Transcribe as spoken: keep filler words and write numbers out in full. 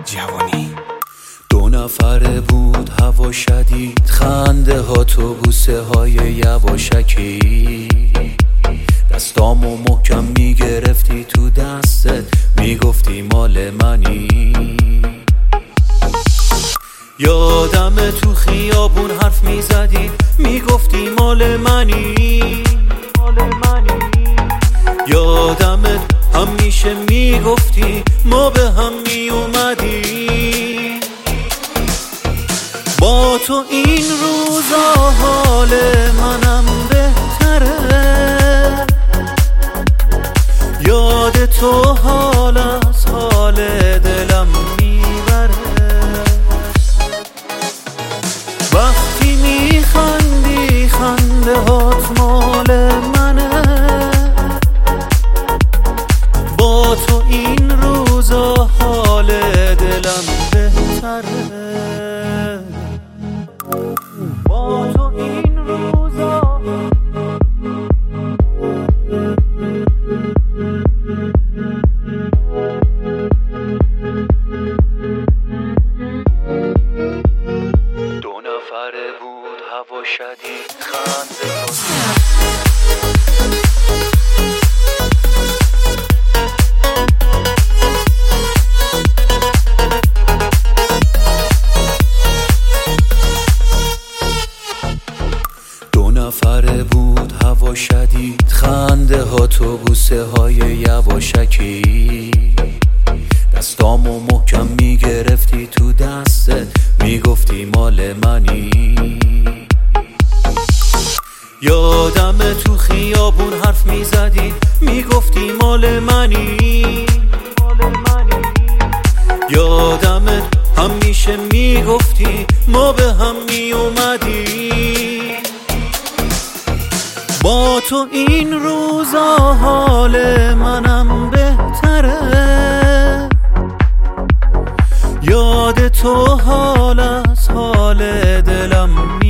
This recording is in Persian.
جوانی. دو نفره بود هوا شدید، خنده ها تو بوسه های یواشکی، دستامو محکم میگرفتی تو دستت، میگفتی مال منی. یادم تو خیابون حرف میزدی، میگفتی مال منی. یادمت همیشه میگفتی ما به هم میومدی. با تو این روزا حال منم بهتره، یاد تو حال از حال دلم میبره. وقتی میخندی خنده هات مال منه، با تو این روزا حال دلم بهتره. با تو این روزا دو نفره بود هوا شدید، خنده ها نفره بود هوا شدید، خنده ها تو بوسه های یواشکی، دستامو محکم میگرفتی تو دستت، میگفتی مال منی. یادم تو خیابون حرف میزدی، میگفتی مال منی. یادمت همیشه میگفتی ما به هم میومدی. با تو این روزا حال منم بهتره، یاد تو حال از حال دلم می